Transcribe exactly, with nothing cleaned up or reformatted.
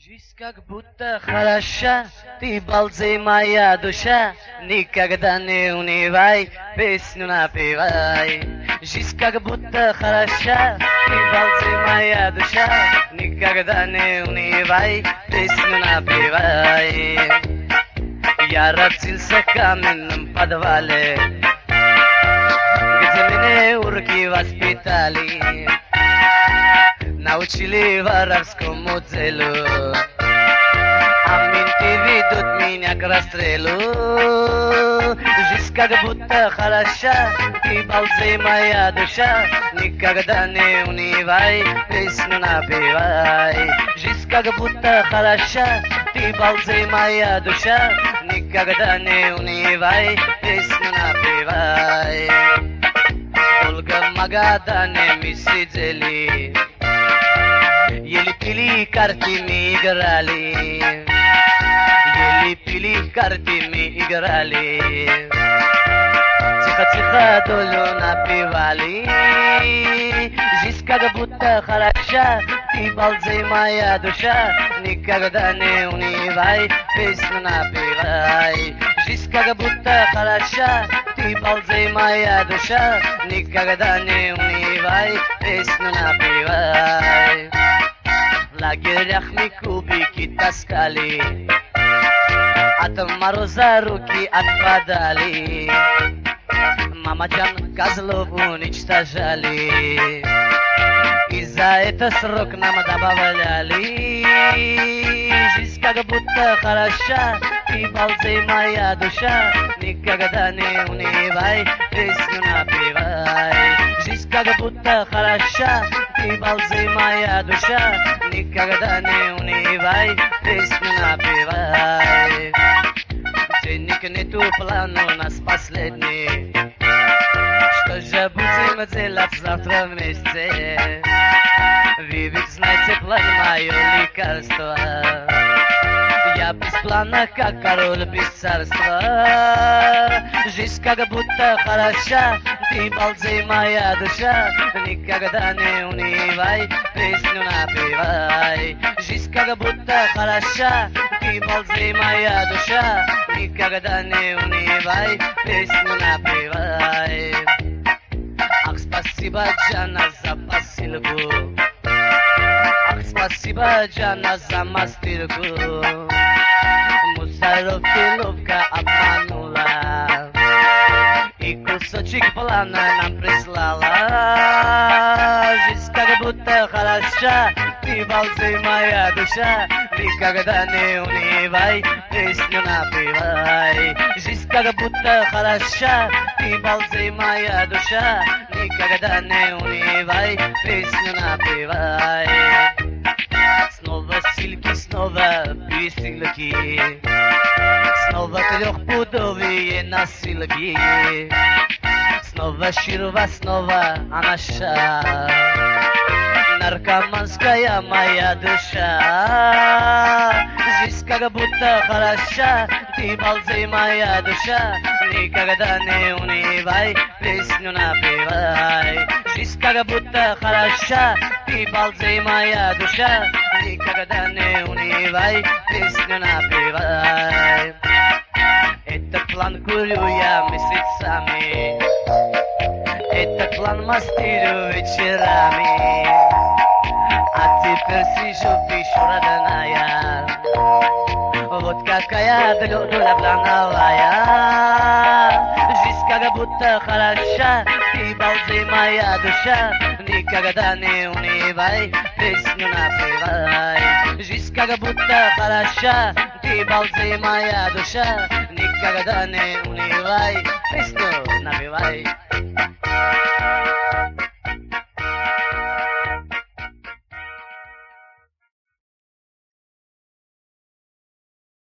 Жизнь как будто хороша, ты балдей моя душа, никогда не унывай, песню напевай. Жизнь как будто хороша, ты балдей моя душа, никогда не унывай, песню напевай. Я родился в каменном подвале, где меня урки воспитали. Научили воровскому делу, а менты ведут меня к расстрелу. Жизнь как будто хороша, ты балдей моя душа, никогда не унывай, песню напевай. Жизнь как будто хороша, ты балдей моя душа, никогда не унывай, песню напевай. Долго в Магадане мы сидели, ели пили, карты мы играли, ели пили, карты мы играли. Тихо-тихо долю напевали. Жизнь как будто хороша, ты балдей моя душа, никогда не унывай, песню напевай. Жизнь как будто хороша, ты балдей моя душа, никогда не унывай, песню напевай. В лагерях мы кубики таскали, от мороза руки отпадали. Мамаджан козлов уничтожали, и за это срок нам добавляли. Жизнь как будто хороша, ты балдей моя душа, никогда не унывай, песню напевай. Жизнь как будто хороша, ты балдей моя душа, никогда не унывай, песню напевай. Денег нету, план у нас последний, что же будем делать завтра вместе? Вы ведь знаете план, мое лекарство. Я без плана, как король без царства. Жизнь как будто хороша, ты балдей моя душа, никогда не унывай, песню напевай. Жизнь как будто хороша, ты балдей моя душа, никогда не унывай, песню напевай. Ах, спасибо, Джана, за посылку. Ах, спасибо, Джана, за мастырку. Мусоров ты ловко обманула, и кусочек плана нам прислала. Жизнь как будто хороша, ты балдей моя душа, никогда не унывай, песню напевай. Жизнь как будто хороша, ты балдей моя душа, никогда не унывай, песню напевай. Снова силки, снова пересылки, снова трехпудовые носилки, снова ширва, снова анаша, наркоманская моя душа. Жизнь как будто хороша, ты балдей моя душа, никогда не унывай, песню напевай. Жизнь как будто хороша, ты балдей моя душа, никогда не унывай, песню напевай. Этот план курю я месяцами, этот план мастерю вечерами, а теперь сижу, пишу, родная. Вот какая доля плановая. Жизнь как будто хороша, ты балдей моя душа, никогда не унывай, песню напевай. Жизнь как будто хороша, ты балдей моя душа, никогда не унывай, песню напевай.